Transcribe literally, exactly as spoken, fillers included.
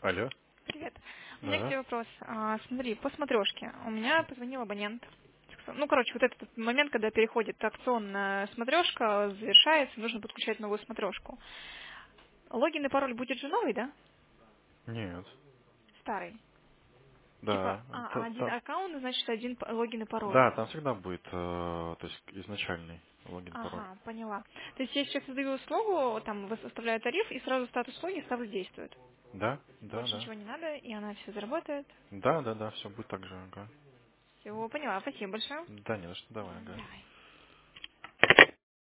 Алло. Привет. У меня к Да. тебе вопрос. А, смотри, по смотрешке. У меня позвонил абонент. Ну, короче, вот этот момент, когда переходит акционная смотрешка, завершается, нужно подключать новую смотрешку. Логин и пароль будет же новый, да? Нет. Старый. Типа, Да. а, а Та- один та- аккаунт, значит, один п- логин и пароль. да, там всегда будет, э, то есть изначальный логин-пароль. Ага, поняла. То есть я сейчас создаю услугу, там выставляю тариф, и сразу статус услуги ставлю действует. Да, да, Больше да. ничего не надо, и она все заработает. Да, да, да, все будет так же, ага. Все, поняла. Спасибо большое. Да, не за что, давай, Мгм, ага. давай.